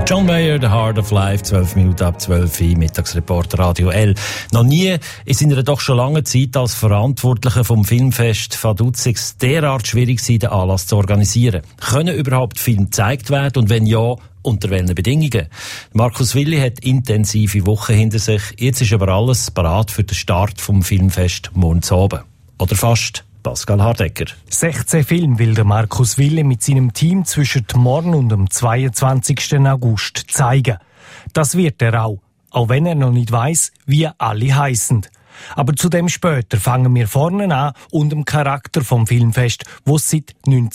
John Mayer, The Heart of Life, 12 Minuten ab 12 Uhr, Mittagsreporter Radio L. Noch nie ist in einer doch schon langen Zeit als Verantwortlicher vom Filmfest Vaduz derart schwierig gewesen, den Anlass zu organisieren. Können überhaupt Filme gezeigt werden und wenn ja, unter welchen Bedingungen? Markus Willi hat intensive Wochen hinter sich. Jetzt ist aber alles bereit für den Start vom Filmfest morgen Abend. Oder fast. Pascal Hardecker. 16 Filme will der Markus Willi mit seinem Team zwischen morgen und dem 22. August zeigen. Das wird er auch wenn er noch nicht weiss, wie alle heissen. Aber zu dem später fangen wir vorne an und dem Charakter vom Filmfest, wo es seit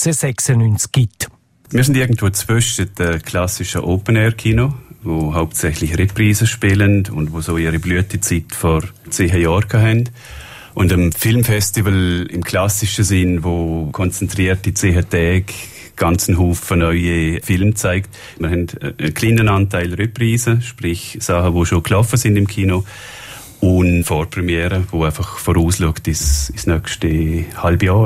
1996 gibt. Wir sind irgendwo zwischen dem klassischen Open-Air-Kino, wo hauptsächlich Reprisen spielen und wo so ihre Blütezeit vor 10 Jahren hatten. Und ein Filmfestival im klassischen Sinn, wo konzentriert die 10 Tage ganzen Haufen neue Filme zeigt. Wir haben einen kleinen Anteil Reprisen, sprich Sachen, die schon gelaufen sind im Kino. Und Vorpremiere, die einfach vorausschaut ins nächste halbe Jahr.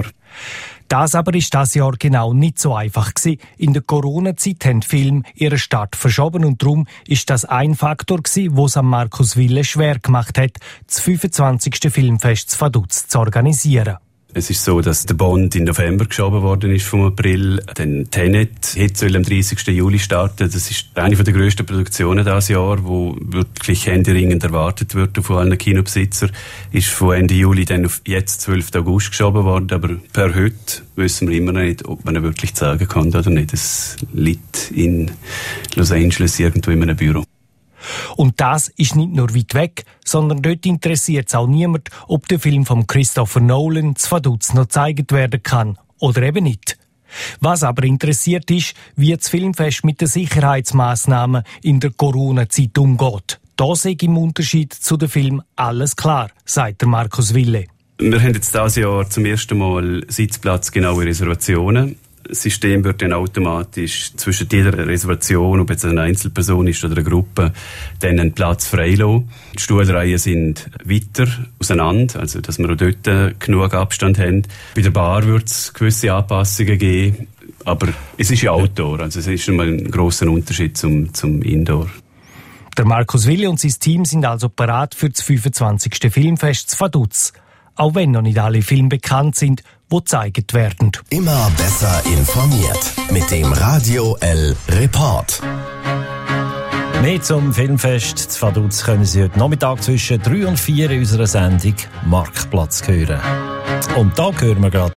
Das aber ist das Jahr genau nicht so einfach gewesen. In der Corona-Zeit haben die Filme ihren Start verschoben und darum ist das ein Faktor gewesen, wo es am Markus Willi schwer gemacht hat, das 25. Filmfest Vaduz zu organisieren. Es ist so, dass der Bond im November geschoben worden ist vom April. Dann Tenet jetzt soll am 30. Juli starten. Das ist eine der grössten Produktionen dieses Jahr, wo wirklich händeringend erwartet wird von allen Kinobesitzern. Ist von Ende Juli dann auf jetzt 12. August geschoben worden. Aber per heute wissen wir immer noch nicht, ob man ihn wirklich zeigen kann oder nicht. Es liegt in Los Angeles irgendwo in einem Büro. Und das ist nicht nur weit weg, sondern dort interessiert es auch niemand, ob der Film von Christopher Nolan zu Vaduz noch gezeigt werden kann oder eben nicht. Was aber interessiert ist, wie das Filmfest mit den Sicherheitsmaßnahmen in der Corona-Zeit umgeht. Da sehe im Unterschied zu den Filmen alles klar, sagt der Markus Willi. Wir haben jetzt dieses Jahr zum ersten Mal sitzplatzgenaue Reservationen. Das System wird dann automatisch zwischen jeder Reservation, ob jetzt eine Einzelperson ist oder eine Gruppe, dann einen Platz freilassen. Die Stuhlreihen sind weiter auseinander, also dass wir auch dort genug Abstand haben. Bei der Bar wird es gewisse Anpassungen geben, aber es ist ja Outdoor, also es ist schon mal ein grosser Unterschied zum Indoor. Der Markus Willi und sein Team sind also bereit für das 25. Filmfest zu Vaduz. Auch wenn noch nicht alle Filme bekannt sind, die gezeigt werden. Immer besser informiert mit dem Radio L Report. Mehr zum Filmfest zu Vaduz können Sie heute Nachmittag zwischen 3 und 4 in unserer Sendung Marktplatz hören. Und da hören wir gerade